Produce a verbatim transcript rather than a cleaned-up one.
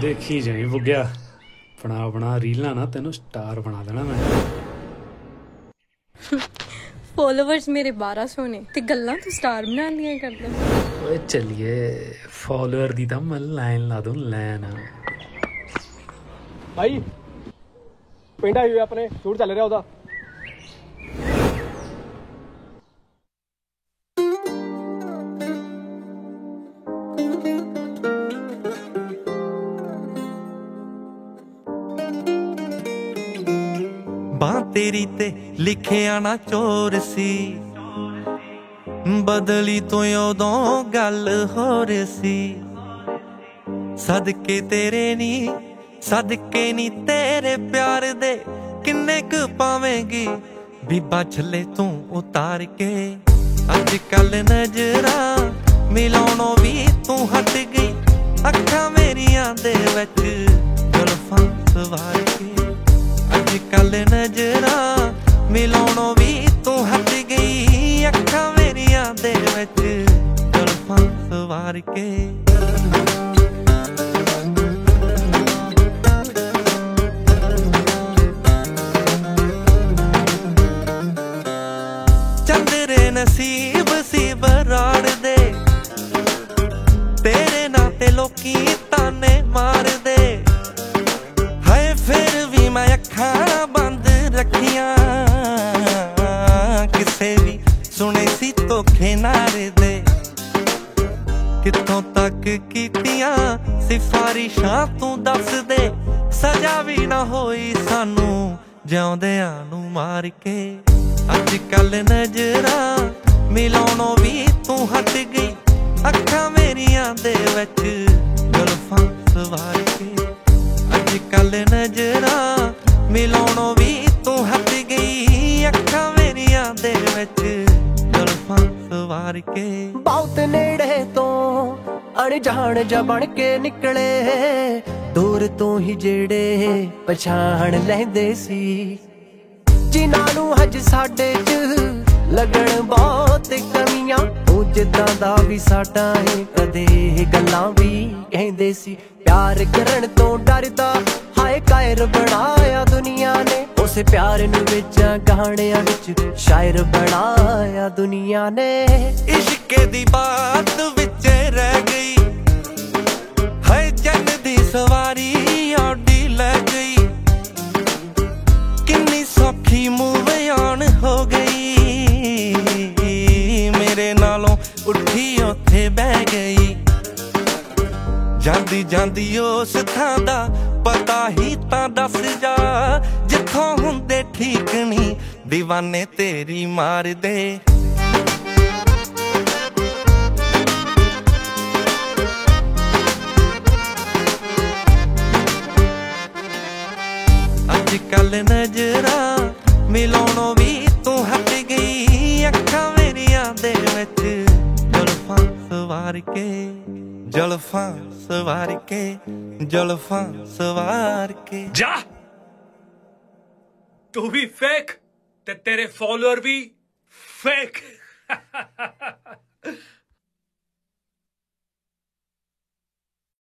देखी जाई बुग्या बना बना रीलां ना तेनों स्टार बना देना मैं। फॉलोवर्स मेरे बारह सौ ने ते गल्लां तू स्टार बना लिया करदा। ओए चलिए फॉलोअर दी तां मैं लाइन ला दूं लाइन। भाई पिंड आए हुए अपने शूट चल रहा ਉਹਦਾ। बां तेरी ते लिखिया ना चोर सी बदली तो उदों गल होर सी सदके तेरे नी सदके नी तेरे प्यार दे किन्ने क पावेंगी बीबा छले तू उतार के अज कल नजरा मिलाउणों भी तू हट गई अखा मेरिया दे विच जुल्फां सवार के अज कल नजरा मिलाउणों भी तू हट गई अखा मेरिया दे विच जुल्फां सवार के। चंदरे नसीब सी बराड़ दे तेरे नाते लोकी ताने मार दे हाय फिर भी मैं अखा बंद रखियां किसे भी सुने सी धोखे नारे दे कित्थों तक कीतियां सिफारिशां तू दस दे सजा भी ना होई सानू जिउंदियां नू मार के अज कल नजरा मिलाउणों भी तू हट गई अखा मेरिया दे विच जुल्फां सवार के अज कल नजरा मिलाउणों भी तू हट गई अखा मेरिया दे विच जुल्फां सवार के। बहुत नेड़े तो अनजान जा बन के निकले दूर तो ही जेड़े पछाण लैंदे सी जिन्हां नूं अज साडे च लगण बहुत कमियां तू जिद्दां दा भी साडा है कदे गल्लां भी कहंदे सी प्यार करन तो डरदा हाय कायर बनाया दुनिया ने उस प्यार नूं विच गाणियां विच शायर बनाया दुनिया ने इश्क दी बात विच रह गई हाय जन दी सवारी आडी लै गई किन्नी सौखी मूव ऑन हो गई मेरे नालों उठी उथे बह गई जांदी जांदी उस थां दा पता ही तां दस जा जिथों हुंदे ठीक नहीं दीवाने तेरी मार दे। अज कल नजरा मिलाउणों भी तू हट गई अखा मेरिया दे विच जुल्फां सवार के जुल्फां सवार के जुल्फां सवार के। जा तू भी फेक ते तेरे फॉलोअर भी फेक।